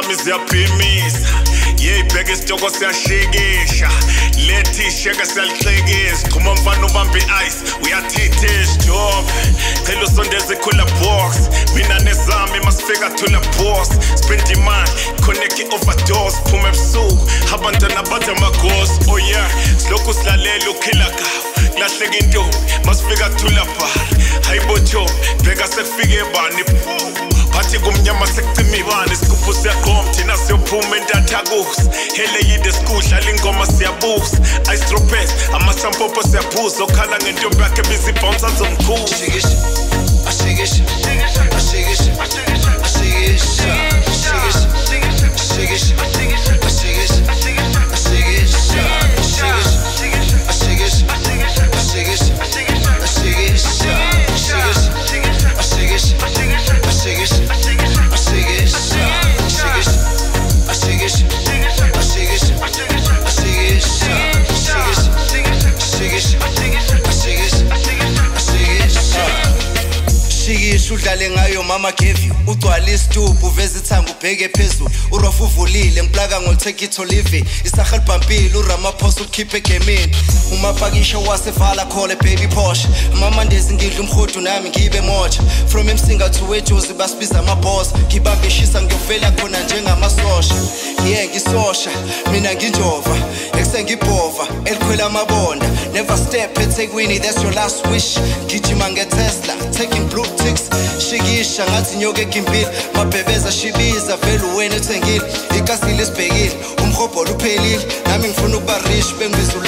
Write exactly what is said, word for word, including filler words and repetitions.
zami ziyaphimisa yeyibheka isitoko siyashikisha lethi sheka siyalihlekisa khuma mfana ubambe ice uyathithisha job cela usondeze khula box mina nezami masifika thula boss spend imali connect overdose phuma ebusuku abantwana bathe amaghost oh yeah silokhu silalela ukhila gawu lahleka intombi masifika thula bar hayibo job bheka sekufike bani Pati kumnyama sekucima ibani isigubhu siyaqoma thina siyophuma entathakusa hele yide sikudla lingoma siyabusa ice droppers amasampopo siyaphuza okhala ngentombi yakhe bizibounce azomkhulu Ashikisha ashikisha ashikisha ashikisha ashikisha udlale ngayo mama gave you ugcwala isitubu uveze ithanga ubheke phezulu urofu uvulile ngiplaka ngoltake it olive isahel bhampile uramaphosa ukhiphe gemini umapakisho wasevala khole baby Porsche mama ndezi ngidla umkhodu nami ngibe moja from emsinga to wejozi basibiza ama boss ngibambe shisa ngiyofela khona njengamasosha yeah ngisosha mina nginjova eksengibhova elikhwela amabonda never step eThekwini that's your last wish gijima ngeTesla taking blue ticks shikisha ngathi nyoke ekimpili mabhebeza shibiza vele wena uthengile ikasile sibhekile umhobho luphelile nami ngifuna ukuba rich bengibiza